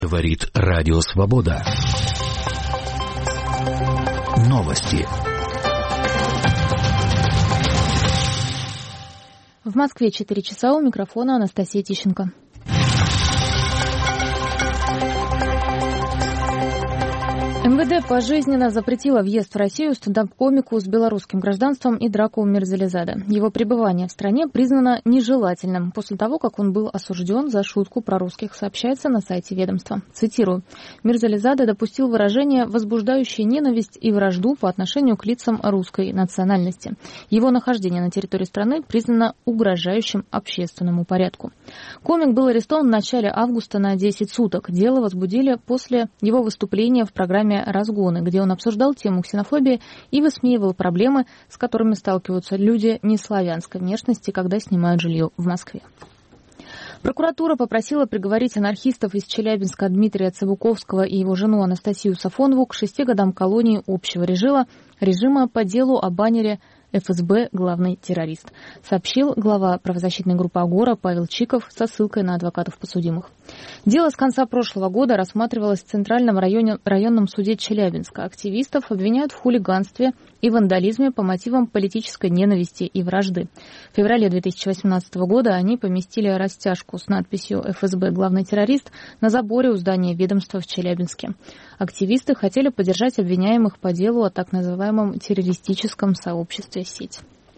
Говорит Радио Свобода. Новости. В Москве 4 часа, у микрофона Анастасия Тищенко. МВД пожизненно запретило въезд в Россию стендап-комику с белорусским гражданством Идраку Мирзализаде. Его пребывание в стране признано нежелательным после того, как он был осужден за шутку про русских, сообщается на сайте ведомства. Цитирую. Мирзализаде допустил выражение, возбуждающее ненависть и вражду по отношению к лицам русской национальности. Его нахождение на территории страны признано угрожающим общественному порядку. Комик был арестован в начале августа на 10 суток. Дело возбудили после его выступления в программе «Разгоны», где он обсуждал тему ксенофобии и высмеивал проблемы, с которыми сталкиваются люди неславянской внешности, когда снимают жилье в Москве. Прокуратура попросила приговорить анархистов из Челябинска Дмитрия Цыбуковского и его жену Анастасию Сафонову к 6 годам колонии общего режима по делу о баннере ФСБ «Главный террорист», сообщил глава правозащитной группы «Агора» Павел Чиков со ссылкой на адвокатов подсудимых. Дело с конца прошлого года рассматривалось в Центральном районном суде Челябинска. Активистов обвиняют в хулиганстве и вандализме по мотивам политической ненависти и вражды. В феврале 2018 года они поместили растяжку с надписью «ФСБ «Главный террорист» на заборе у здания ведомства в Челябинске. Активисты хотели поддержать обвиняемых по делу о так называемом террористическом сообществе «Сеть».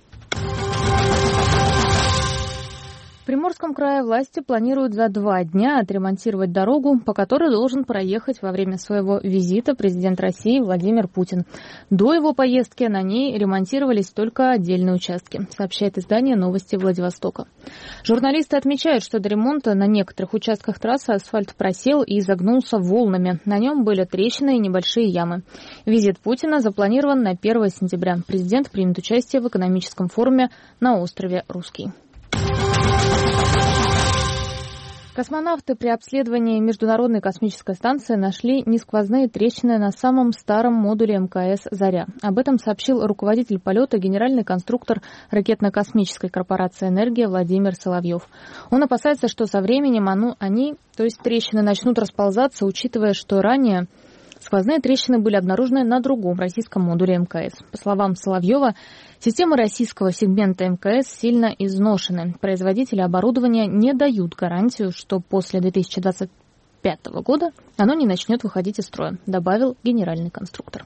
В Приморском крае власти планируют за 2 дня отремонтировать дорогу, по которой должен проехать во время своего визита президент России Владимир Путин. До его поездки на ней ремонтировались только отдельные участки, сообщает издание «Новости Владивостока». Журналисты отмечают, что до ремонта на некоторых участках трассы асфальт просел и изогнулся волнами. На нем были трещины и небольшие ямы. Визит Путина запланирован на 1 сентября. Президент примет участие в экономическом форуме на острове Русский. Космонавты при обследовании Международной космической станции нашли несквозные трещины на самом старом модуле МКС «Заря». Об этом сообщил руководитель полета, генеральный конструктор ракетно-космической корпорации «Энергия» Владимир Соловьев. Он опасается, что со временем трещины начнут расползаться, учитывая, что ранее сквозные трещины были обнаружены на другом российском модуле МКС. По словам Соловьева, системы российского сегмента МКС сильно изношены. Производители оборудования не дают гарантию, что после 2025 года оно не начнет выходить из строя, добавил генеральный конструктор.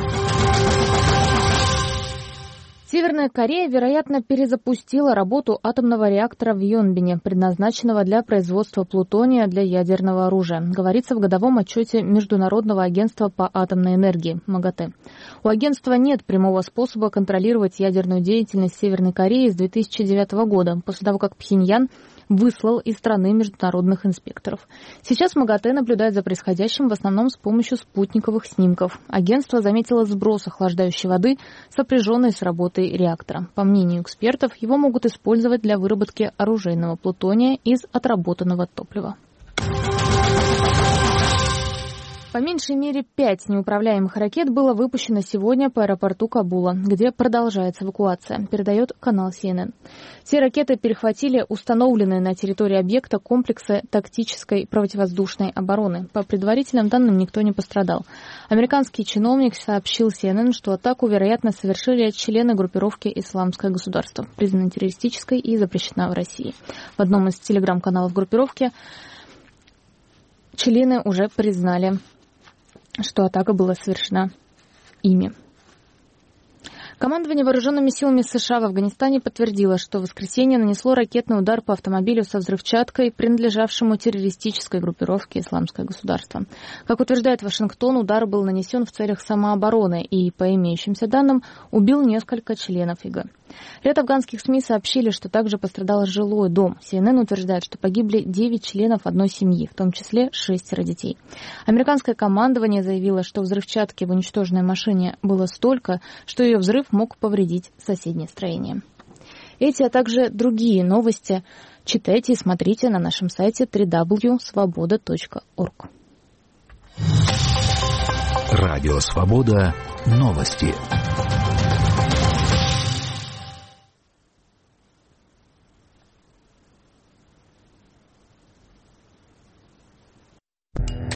Северная Корея, вероятно, перезапустила работу атомного реактора в Йонбине, предназначенного для производства плутония для ядерного оружия, говорится в годовом отчете Международного агентства по атомной энергии МАГАТЭ. У агентства нет прямого способа контролировать ядерную деятельность Северной Кореи с 2009 года, после того, как Пхеньян выслал из страны международных инспекторов. Сейчас МАГАТЭ наблюдает за происходящим в основном с помощью спутниковых снимков. Агентство заметило сброс охлаждающей воды, сопряженной с работой реактора. По мнению экспертов, его могут использовать для выработки оружейного плутония из отработанного топлива. По меньшей мере 5 неуправляемых ракет было выпущено сегодня по аэропорту Кабула, где продолжается эвакуация, передает канал CNN. Все ракеты перехватили установленные на территории объекта комплексы тактической противовоздушной обороны. По предварительным данным, никто не пострадал. Американский чиновник сообщил CNN, что атаку, вероятно, совершили члены группировки «Исламское государство», признанной террористической и запрещена в России. В одном из телеграм-каналов группировки члены уже признали, что атака была совершена ими. Командование вооруженными силами США в Афганистане подтвердило, что в воскресенье нанесло ракетный удар по автомобилю со взрывчаткой, принадлежавшему террористической группировке «Исламское государство». Как утверждает Вашингтон, удар был нанесен в целях самообороны и, по имеющимся данным, убил несколько членов ИГ. Ряд афганских СМИ сообщили, что также пострадал жилой дом. CNN утверждает, что погибли 9 членов одной семьи, в том числе 6 детей. Американское командование заявило, что взрывчатки в уничтоженной машине было столько, что ее взрыв мог повредить соседнее строение. Эти, а также другие новости читайте и смотрите на нашем сайте www.svoboda.org. Радио Свобода. Новости.